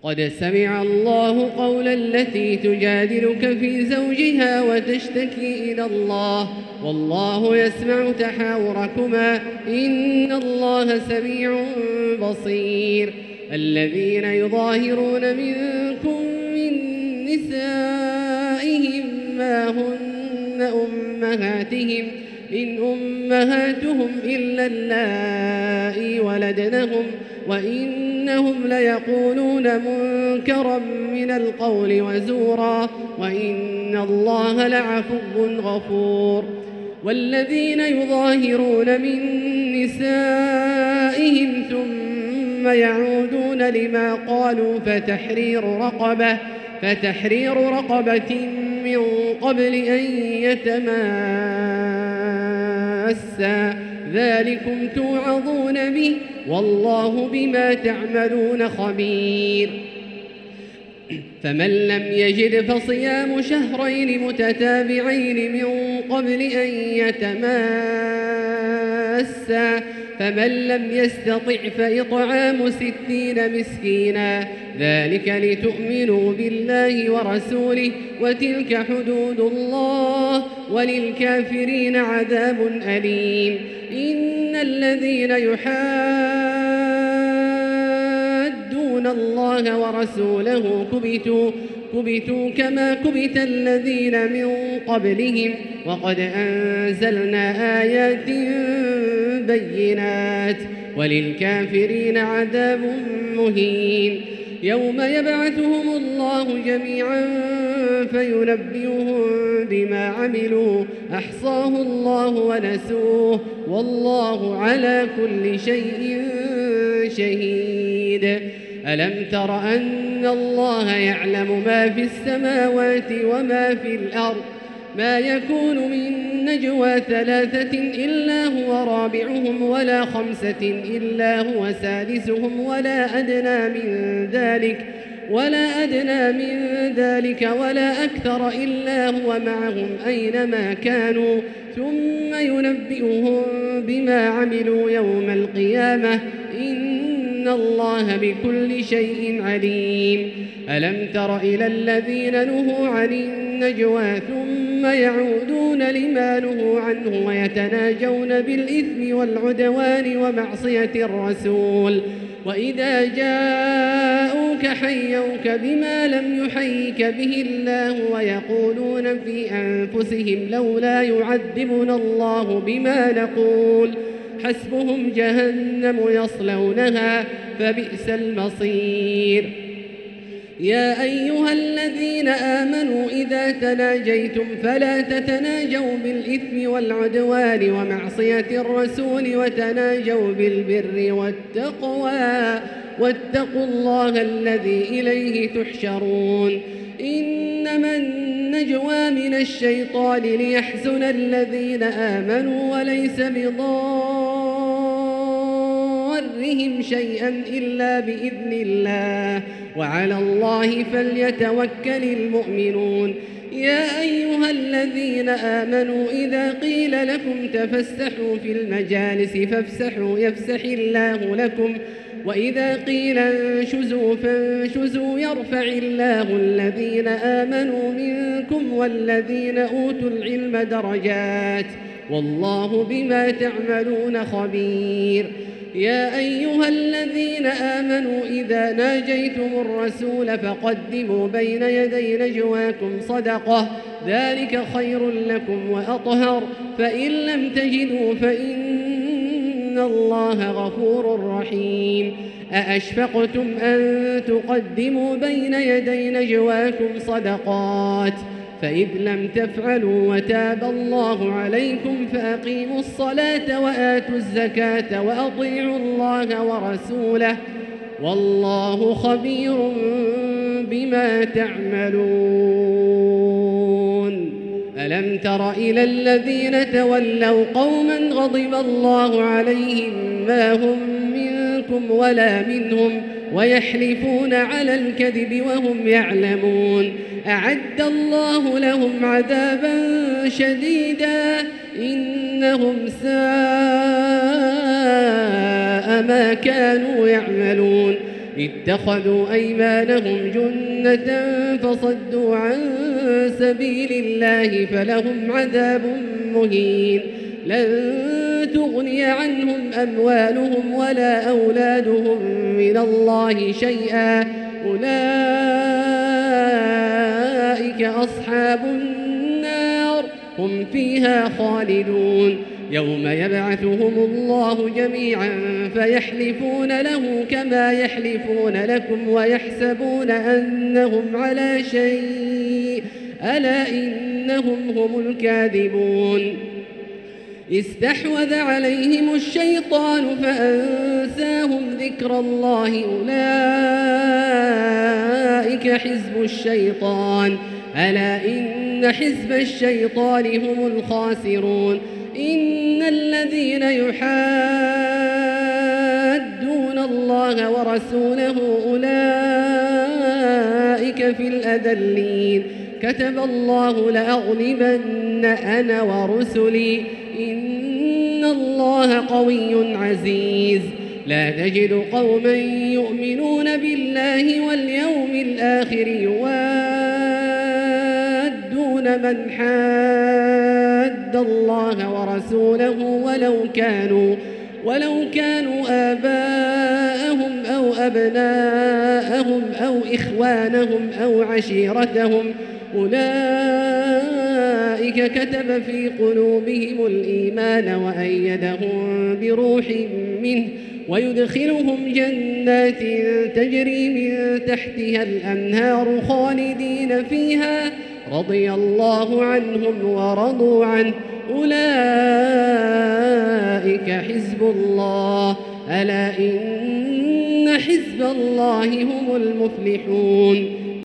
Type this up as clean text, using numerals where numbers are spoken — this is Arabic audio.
قد سمع الله قول التي تجادلك في زوجها وتشتكي إلى الله والله يسمع تحاوركما إن الله سميع بصير. الذين يظاهرون منكم من نسائهم ما هن أمهاتهم إن أمهاتهم إلا اللائي ولدنهم وإنهم ليقولون منكرا من القول وزورا وإن الله لعفو غفور. والذين يظاهرون من نسائهم ثم يعودون لما قالوا فتحرير رقبة من قبل أن يتماسا ذلكم توعظون به والله بما تعملون خبير. فمن لم يجد فصيام شهرين متتابعين من قبل أن يتماسا فمن لم يستطع فإطعام 60 مسكينا ذلك لتؤمنوا بالله ورسوله وتلك حدود الله وللكافرين عذاب أليم. إن الذين يحادون الله ورسوله كبتوا كما كبت الذين من قبلهم وقد أنزلنا آيات بينات وللكافرين عذاب مهين. يوم يبعثهم الله جميعا فينبئهم بما عملوا أحصاه الله ونسوه والله على كل شيء شهيد. ألم تر أن الله يعلم ما في السماوات وما في الأرض ما يكون من نجوى 3 إلا هو رابعهم ولا 5 إلا هو سادسهم ولا أدنى من ذلك ولا أكثر إلا هو معهم أينما كانوا ثم ينبئهم بما عملوا يوم القيامة إن الله بكل شيء عليم. ألم تر إلى الذين نهوا عن النجوى ثم يعودون لما نهوا عنه ويتناجون بالإثم والعدوان ومعصية الرسول وإذا جاءوك حيوك بما لم يحيك به الله ويقولون في أنفسهم لولا يعذبنا الله بما نقول حسبهم جهنم يصلونها فبئس المصير. يا أيها الذين آمنوا إذا تناجيتم فلا تتناجوا بالإثم والعدوان ومعصية الرسول وتناجوا بالبر والتقوى واتقوا الله الذي إليه تحشرون. إنما النجوى من الشيطان ليحزن الذين آمنوا وليس بضارهم شيئا إلا بإذن الله وعلى الله فليتوكل المؤمنون. يا أيها الذين آمنوا إذا قيل لكم تفسحوا في المجالس فافسحوا يفسح الله لكم وإذا قيل انشزوا فانشزوا يرفع الله الذين آمنوا منكم والذين أوتوا العلم درجات والله بما تعملون خبير. يا أيها الذين آمنوا إذا ناجيتم الرسول فقدموا بين يدي نجواكم صدقة ذلك خير لكم وأطهر فإن لم تجدوا فإن الله غفور رحيم. أأشفقتم أن تقدموا بين يدي نجواكم صدقات فإذ لم تفعلوا وتاب الله عليكم فأقيموا الصلاة وآتوا الزكاة وأطيعوا الله ورسوله والله خبير بما تعملون. ألم تر إلى الذين تولوا قوما غضب الله عليهم ما هم منكم ولا منهم ويحلفون على الكذب وهم يعلمون أعد الله لهم عذابا شديدا إنهم ساء ما كانوا يعملون. اتخذوا أيمانهم جنة فصدوا عن سبيل الله فلهم عذاب مهين لن تغني عنهم أموالهم ولا أولادهم من الله شيئا أولئك أصحاب النار هم فيها خالدون يوم يبعثهم الله جميعا فيحلفون له كما يحلفون لكم ويحسبون أنهم على شيء ألا إنهم هم الكاذبون استحوذ عليهم الشيطان فأنساهم ذكر الله أولئك حزب الشيطان ألا إن حزب الشيطان هم الخاسرون إن الذين يحادون الله ورسوله أولئك في الأذلين كتب الله لأغلبن أنا ورسلي إن الله قوي عزيز لا تجد قوما يؤمنون بالله واليوم الآخر يوادون من حاد الله ورسوله ولو كانوا آباءهم أو أبناءهم أو إخوانهم أو عشيرتهم أولئك كتب في قلوبهم الإيمان وأيدهم بروح منه ويدخلهم جنات تجري من تحتها الأنهار خالدين فيها رضي الله عنهم ورضوا عنه أولئك حزب الله ألا إن حزب الله هم المفلحون